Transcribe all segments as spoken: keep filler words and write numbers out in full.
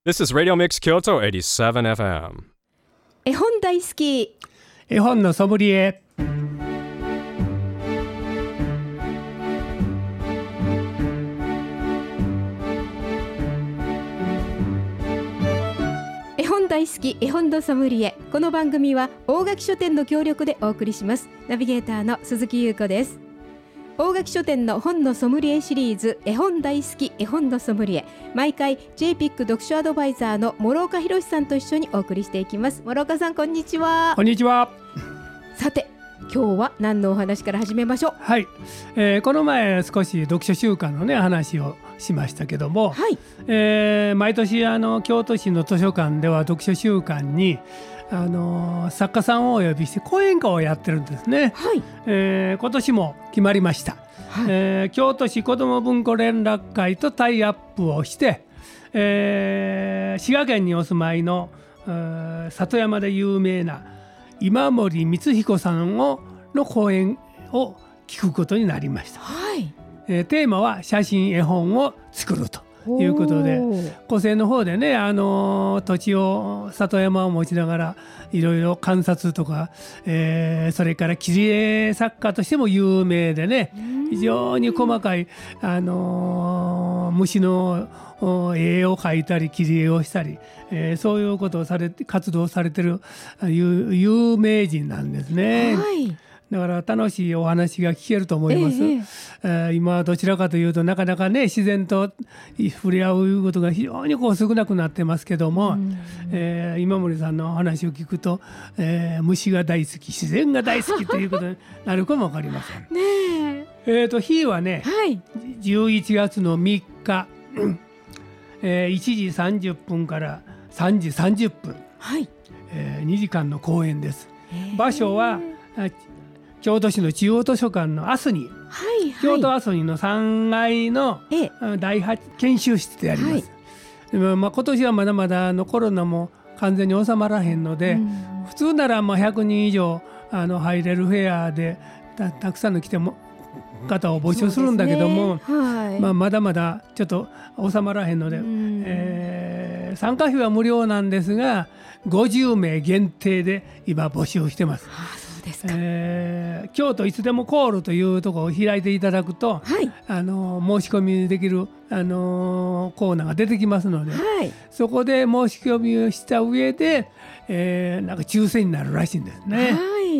This is Radio Mix Kyoto エイティセブンエフエム。 絵本大好き。 絵本のソムリエ。 絵本大好き絵本のソムリエ。この番組は大垣書店の協力でお送りします。ナビゲーターの鈴木優子です。大垣書店の本のソムリエシリーズ、絵本大好き絵本のソムリエ、毎回 ジェイピック 読書アドバイザーの諸岡博さんと一緒にお送りしていきます。諸岡さん、こんにちは。 こんにちは。 さて、今日は何のお話から始めましょう。 はい、えー、この前少し読書習慣のね話をしましたけども、 はい、 えー、毎年あの京都市の図書館では読書習慣にあの作家さんをお呼びして講演会をやってるんですね。 はい、 えー、今年も決まりました。はい、えー、京都市子ども文庫連絡会とタイアップをして、えー、滋賀県にお住まいの里山で有名な今森光彦さんをの講演を聞くことになりました。 はい、 えー、テーマは写真絵本を作るということで、個性の方でね、あのー、土地を里山を持ちながらいろいろ観察とか、えー、それから切り絵作家としても有名でね、非常に細かい、あのー、虫の絵を描いたり切り絵をしたり、えー、そういうことをされて活動されてる有、有名人なんですね。はい、だから楽しいお話が聞けると思います。えええー、今はどちらかというとなかなかね自然と触れ合うことが非常にこう少なくなってますけども、えー、今森さんのお話を聞くと、えー、虫が大好き自然が大好きということになるかも分かりません。ねええー、と日はね、はい、じゅういちがつのみっか、えー、いちじさんじゅっぷんからさんじさんじゅっぷん、はい、えー、にじかんの公演です。場所は京都市の中央図書館のアスニ、はいはい、京都アスニのさんがいの第はち研修室であります。はい、でもまあ今年はまだまだのコロナも完全に収まらへんので、うん、普通ならまあひゃくにん以上あの入れるフェアで た, たくさんの来ても方を募集するんだけども、ね、はい、まあ、まだまだちょっと収まらへんので、うん、えー、参加費は無料なんですがごじゅうめい限定で今募集してます。 ですか。 えー、京都いつでもコールというところを開いていただくと、はい、あの申し込みできる、あのコーナーが出てきますので、はい、そこで申し込みをした上で、えー、なんか抽選になるらしいんですね。はい、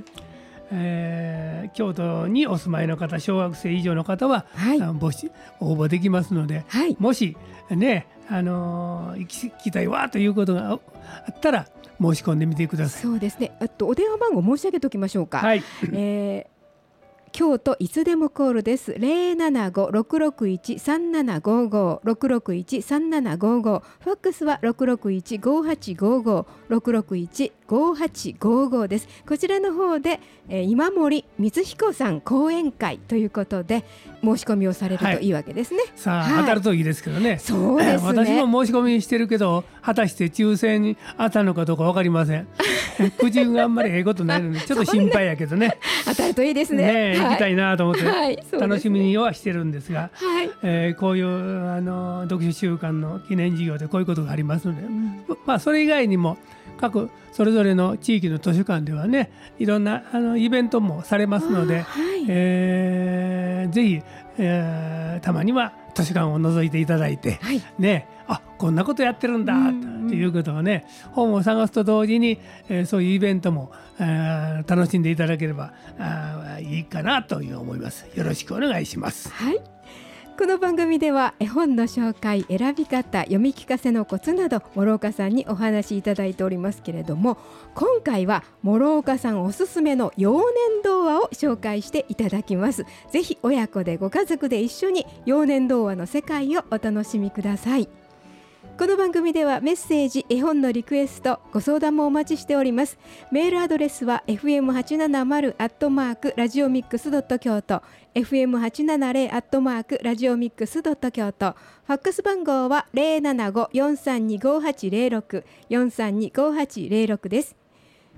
えー、京都にお住まいの方小学生以上の方は、はい、募集応募できますので、はい、もしね、あのー、行きたいわということがあったら申し込んでみてください。 そうですね。あとお電話番号申し上げておきましょうか。はい、えー京都いつでもコールです。 ゼロななご ろくろくいち さんななごご ろくろくいち さんななごご、ファックスは ろくろくいち ごはちごご ろくろくいち ごはちごご です。こちらの方で、えー、今森光彦さん講演会ということで申し込みをされるといいわけですね。はい、 さあ、はい、当たるといいですけどね。 そうですね。 私も申し込みしてるけど果たして抽選に当たるのかどうか分かりません。くじがあんまりええことないのでちょっと心配やけどね。 当たるといいですね。 ね、はい、行きたいなと思って楽しみにはしてるんですが、 はい、 えー、こういうあの読書習慣の記念事業でこういうことがありますので、うん、まあそれ以外にも各それぞれの地域の図書館ではねいろんなあのイベントもされますので、はい、えー、ぜひ、えー、たまには図書館を覗いていただいて、はい、ね、あ、こんなことやってるんだということをね、本を探すと同時に、えー、そういうイベントも、えー、楽しんでいただければあいいかなという思います。よろしくお願いします。 はい、この番組では絵本の紹介、選び方、読み聞かせのコツなど諸岡さんにお話しいただいておりますけれども、今回は諸岡さんおすすめの幼年童話を紹介していただきます。ぜひ親子でご家族で一緒に幼年童話の世界をお楽しみください。この番組ではメッセージ、絵本のリクエスト、ご相談もお待ちしております。メールアドレスは エフエムはちななまる アットマーク ラジオミックス ドット 京都 エフエムはちななゼロ アットマーク ラジオミックス ドット 京都、ファックス番号は ゼロななご よんさんに ごはちゼロろく よんさんに ごはちゼロろく です。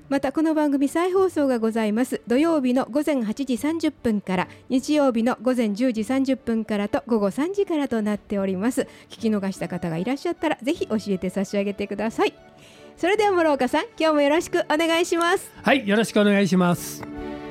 またこの番組再放送がございます。土曜日の午前はちじさんじゅっぷんから、日曜日の午前じゅうじさんじゅっぷんからと午後さんじからとなっております。聞き逃した方がいらっしゃったらぜひ教えて差し上げてください。それでは諸岡さん、今日もよろしくお願いします。 はい、よろしくお願いします。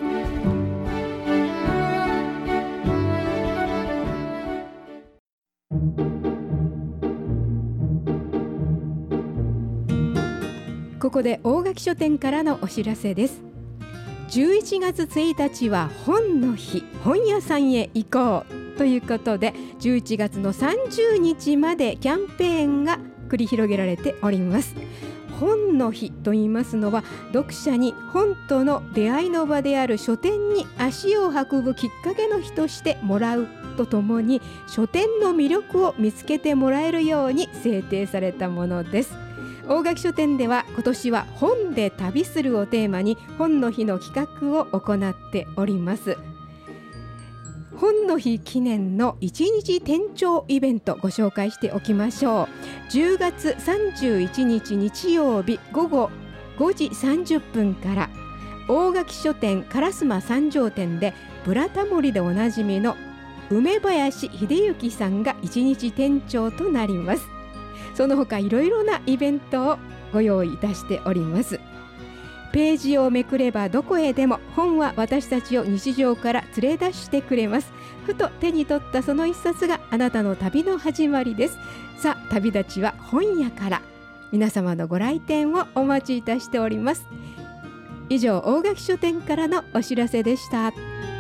ここで大垣書店からのお知らせです。じゅういちがつついたちは本の日、本屋さんへ行こうということで、じゅういちがつのさんじゅうにちまでキャンペーンが繰り広げられております。本の日と言いますのは、読者に本との出会いの場である書店に足を運ぶきっかけの日としてもらうとともに、書店の魅力を見つけてもらえるように制定されたものです。大垣書店では今年は本で旅するをテーマに本の日の企画を行っております。本の日記念のいちにち店長イベントご紹介しておきましょう。じゅうがつさんじゅういちにち日曜日午後ごじさんじゅっぷんから大垣書店烏丸三条店でブラタモリでおなじみの梅林秀幸さんがいちにち店長となります。その他いろいろなイベントをご用意いたしております。ページをめくればどこへでも本は私たちを日常から連れ出してくれます。ふと手に取ったその一冊があなたの旅の始まりです。さあ、旅立ちは本屋から。皆様のご来店をお待ちいたしております。以上、大垣書店からのお知らせでした。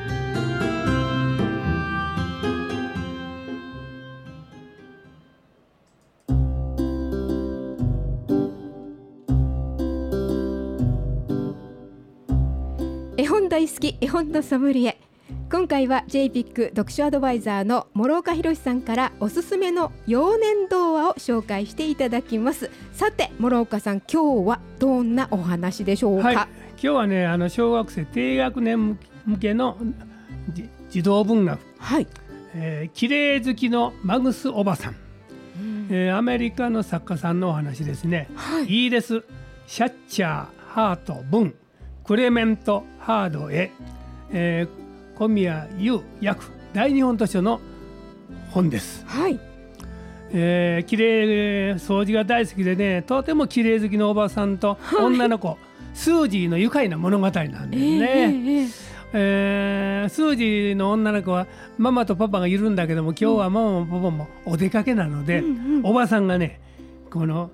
絵本大好き絵本のソムリエ、今回は ジェイピック 読書アドバイザーの諸岡博さんからおすすめの幼年童話を紹介していただきます。さて諸岡さん、今日はどんなお話でしょうか？ はい、今日はね、あの小学生低学年向けの児童文学、はい、えー、綺麗好きのマグスおばさん、うんえー、アメリカの作家さんのお話ですね。はい、いいです。シャッチャー、ハート、文、クレメント・ハードへ、えー、小宮優訳、大日本図書の本です。はい、えー、きれい掃除が大好きでね、とてもきれい好きのおばさんと女の子、はい、スージーの愉快な物語なんですね。えーえー、スージーの女の子はママとパパがいるんだけども、今日はママもパパもお出かけなので、うんうん、おばさんがね、この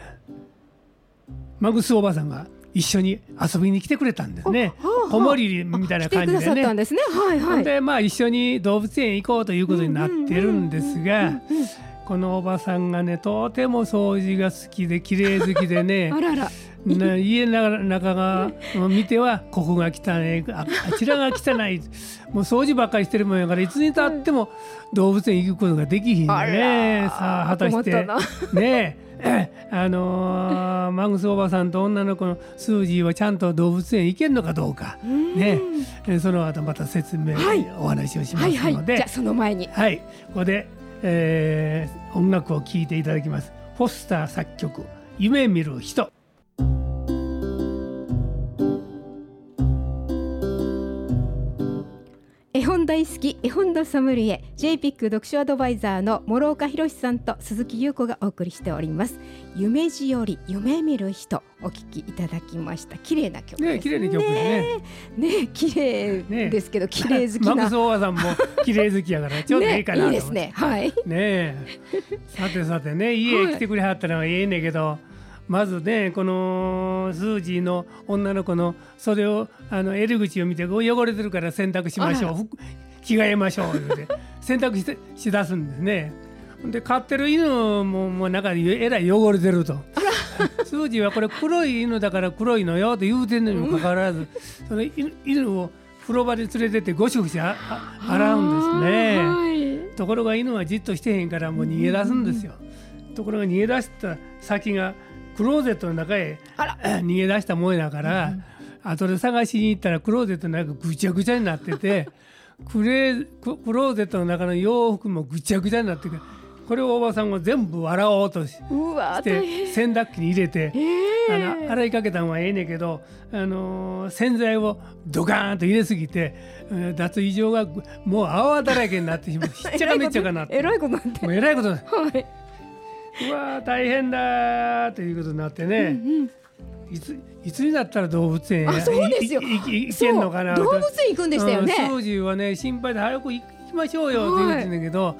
マグスおばさんが一緒に遊びに来てくれたんですね。子守みたいな感じでね。来てくださったんですね。はいはい。で、まあ一緒に動物園行こうということになってるんですが、このおばさんがね、とても掃除が好きで綺麗好きでね。あらら。家の中が見てはここが汚い、あちらが汚い、もう掃除ばっかりしてるもんやから、いつにたっても動物園行くことができひんね。さあ果たしてね。あのー、マグスおばさんと女の子のスージーはちゃんと動物園行けるのかどうかね、その後また説明、はい、お話をしますので、はいはい、 じゃあその前に、 はい、ここで、えー、音楽を聴いていただきます。フォスター作曲、夢見る人。 絵本大好き絵本のソムリエ ジェイピック 読書アドバイザーの諸岡博さんと鈴木優子がお送りしております。夢路より夢見る人、お聞きいただきました。綺麗な曲ですね。 ね、綺麗な曲ですね。 ね、綺麗ですけど、ね、綺麗好きなマグスおばさんも綺麗好きやからちょうどいいかなと思って、ね、いいですね。はい。ね、さてさてね、家へ来てくれはったのはええねんけど、はい、まずね、このスージーの女の子の袖をあの襟口を見て、汚れてるから洗濯しましょう、着替えましょう言うて洗濯 し, しだすんですね。で飼ってる犬ももう中でえらい汚れてるとスージーはこれ黒い犬だから黒いのよと言うてんのにもかかわらず、その 犬, 犬を風呂場で連れてってゴシゴシ洗うんですね。はい、ところが犬はじっとしてへんからもう逃げ出すんですよ。ところが逃げ出した先がクローゼットの中へ逃げ出したもんだから、うん、後で探しに行ったらクローゼットの中がぐちゃぐちゃになっててクレクローゼットの中の洋服もぐちゃぐちゃになってこれをおばさんが全部洗おうと し, うわして洗濯機に入れて、 えー、 あの洗いかけたのはええねんけど、あのー、洗剤をドカーンと入れすぎて脱衣所がもう泡だらけになってしまう。しっちゃかめっちゃかなってえらいことなってもうえらいことなって、 はい、 うわ大変だということになってね、 うんうん、 いついつになったら動物園あそうですよいいいいけんのかな。 動物園行くんでしたよね。 うん、スージーはね心配で早く行きましょうよって言ってんだけど、はい、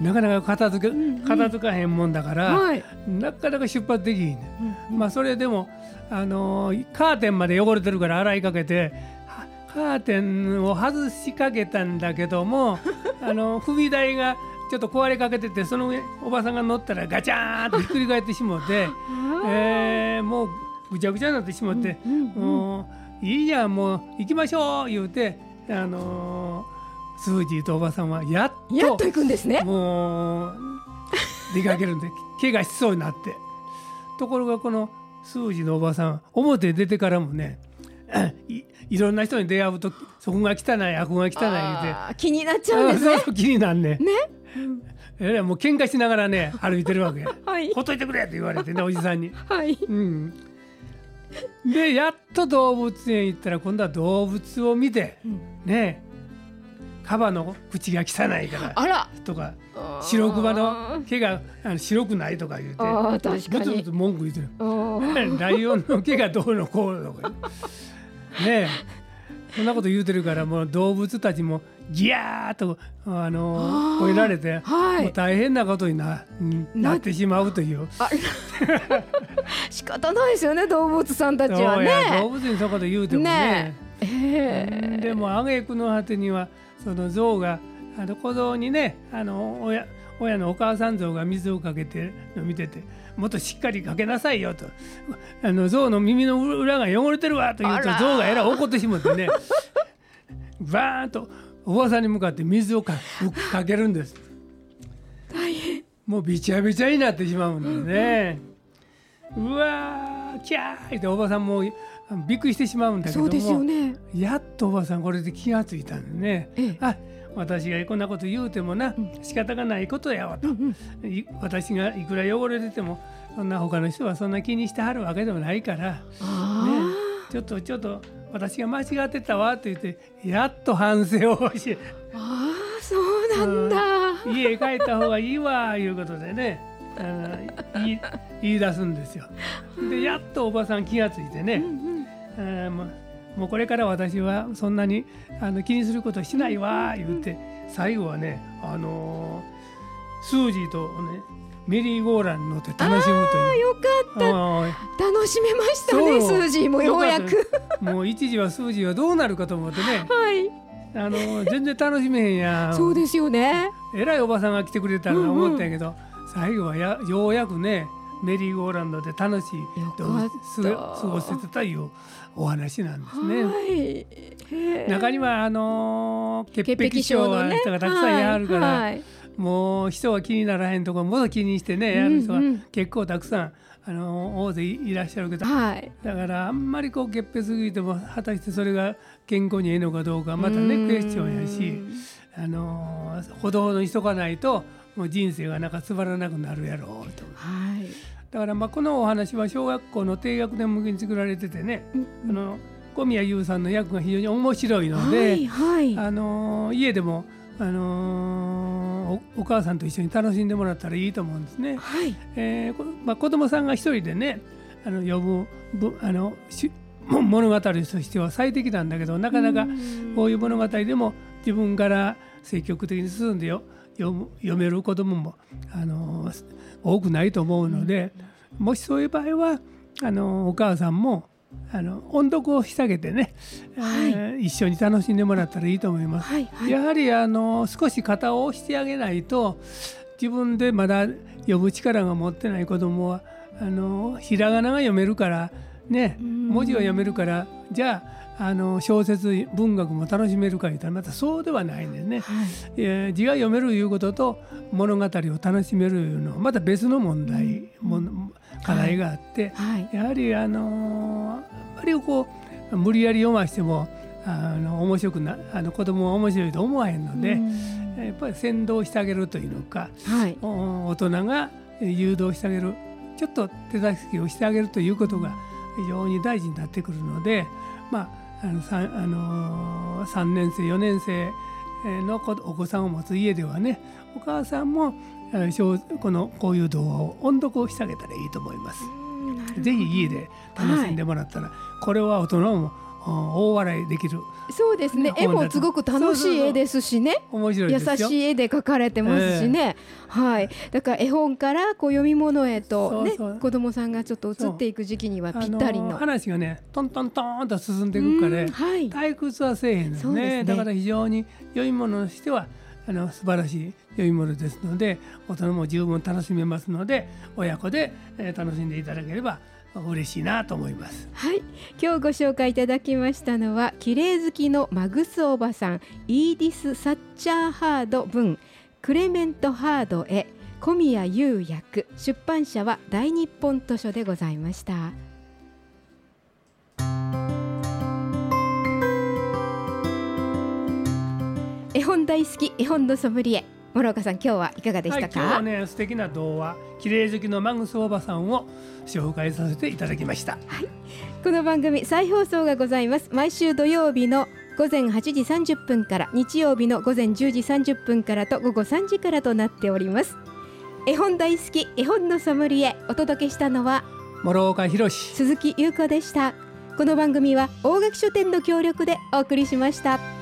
なかなか片付け、うんうん、片付かへんもんだから、はい、なかなか出発できひん、ねうんうん、まあそれでも、あのー、カーテンまで汚れてるから洗いかけてカーテンを外しかけたんだけどもあの踏み台がちょっと壊れかけてて、その上おばさんが乗ったらガチャーンとひっくり返ってしもってえー、もうぐちゃぐちゃになってしまって、うんうんうん、もういいやんもう行きましょう言うて、あのー、スージーとおばさんはやっとやっと行くんですね。 もう出かけるんで怪我しそうになって、ところがこのスージーのおばさん表出てからもねい, いろんな人に出会うとそこが汚いあこが汚い言うて気になっちゃうんですね。 そう気になんね。 ね、 えらいもう喧嘩しながらね歩いてるわけ、 はい、 ほっといてくれって言われてねおじさんに、 はいうん、でやっと動物園行ったら今度は動物を見て、うん、ねカバの口が汚いからあらとか白クマの毛があの白くないとか言うてあ確かにぶつぶつ文句言ってるライオンの毛がどうのこうのとかねえそんなこと言うてるからもう動物たちもギャーッとあの吠えられて、はい、もう大変なことに な, なってしまうという仕方ないですよね動物さんたちはね。 動物にそこで言うてもね、 ねえー、 でも挙句の果てにはその象があの子象にねあの 親, 親のお母さん象が水をかけてるのを見ててもっとしっかりかけなさいよとあの象の耳の裏が汚れてるわと言うと象がえらい怒ってしまってねバーンとおばさんに向かって水を か, かけるんです。 大変もうびちゃびちゃになってしまうんだよね、うんうん、うわーキャーっておばさんもびっくりしてしまうんだけども、 そうですよね、 やっとおばさんこれで気がついたんでね、ええ、あ私がこんなこと言うてもな、うん、仕方がないことやわと、うんうん、私がいくら汚れててもそんな他の人はそんな気にしてはるわけでもないから、ね、ちょっとちょっと私が間違ってたわと言ってやっと反省をしああそうなんだ、 うん、家帰った方がいいわいうことでねあの言, い言い出すんですよ。でやっとおばさん気がついてね、うんうん、あもうもうこれから私はそんなにあの気にすることしないわ言って最後はね、あのー、スージーとねメリーゴーランに乗って楽しむという。 あよかった楽しめましたねスージーもようやくもう一時はスージーはどうなるかと思ってね、 はい、 あのー、全然楽しめへんやんそうですよねえらいおばさんが来てくれたらと思ったんやけど、うんうん、最後はやようやくねメリーゴーランドで楽しい過ごせてたいうお話なんですね。はい、中にはあのー、潔癖症の人がたくさんいはるから、はいはい、もう人は気にならへんところもっと気にしてね、うんうん、やる人は結構たくさん、あのー、大勢 い, いらっしゃるけど、はい、だからあんまりこう潔癖すぎても果たしてそれが健康にいいのかどうかまたねクエスチョンやし、あのー、ほどほどにしとかないともう人生がなんかつまらなくなるやろうと、はい、だからまあこのお話は小学校の低学年向けに作られててね、うんうん、あの小宮優さんの役が非常に面白いので、はいはい、あの家でも、あのー、お, お母さんと一緒に楽しんでもらったらいいと思うんですね、はいえーまあ、子供さんが一人でねあの読むあの物語としては最適なんだけどなかなかこういう物語でも自分から積極的に進んでよ読, む読める子供も、あのー、多くないと思うので、うん、もしそういう場合はあのー、お母さんもあの音読をしてあげてね、はいえー、一緒に楽しんでもらったらいいと思います、はいはい、やはりあのー、少し肩を押してあげないと自分でまだ読む力が持ってない子供はあのー、ひらがなが読めるからね文字を読めるからじゃああの小説文学も楽しめるか言ったらまたそうではないんですね、はいえー、字が読めるいうことと物語を楽しめるいうのはまた別の問題、うん、課題があって、はいはい、やはりあのあんまりこう無理やり読ましてもあの面白くなあの子供は面白いと思わへんので、うんやっぱり先導してあげるというのか、 はい、 大人が誘導してあげる、ちょっと手助けをしてあげるということが非常に大事になってくるので、まああの 3, あのさんねん生よねん生のお子さんを持つ家ではね、お母さんもこのこういう動画を音読をしてあげたらいいと思います。ぜひ家で楽しんでもらったら、はい、これは大人も大笑いできる。 そうですね、絵もすごく楽しい絵ですしね、 そうそうそう、面白いですよ。 優しい絵で描かれてますしね、えーはい、だから絵本からこう読み物へと、ね、そうそう、子どもさんがちょっと移っていく時期にはぴったり の, の話がねトントントンと進んでいくから、はい、退屈はせえへんです ね, ですね。だから非常に読み物としてはあの素晴らしい読み物ですので、大人も十分楽しめますので、親子で、えー、楽しんでいただければ嬉しいなと思います。 はい、今日ご紹介いただきましたのは、綺麗好きのマグスおばさん、イーディス・サッチャーハード文、クレメント・ハード絵、小宮優訳、出版社は大日本図書でございました。絵本大好き、絵本のソムリエ、諸岡さん、今日はいかがでしたか？ はい、今日はね、素敵な童話、綺麗好きのマグスおばさんを紹介させていただきました。 はい、この番組再放送がございます。毎週土曜日のごぜんはちじさんじゅっぷんから、日曜日のごぜんじゅうじさんじゅっぷんからとごごさんじからとなっております。絵本大好き、絵本のソムリエ、お届けしたのは諸岡博史、 鈴木優子でした。この番組は大垣書店の協力でお送りしました。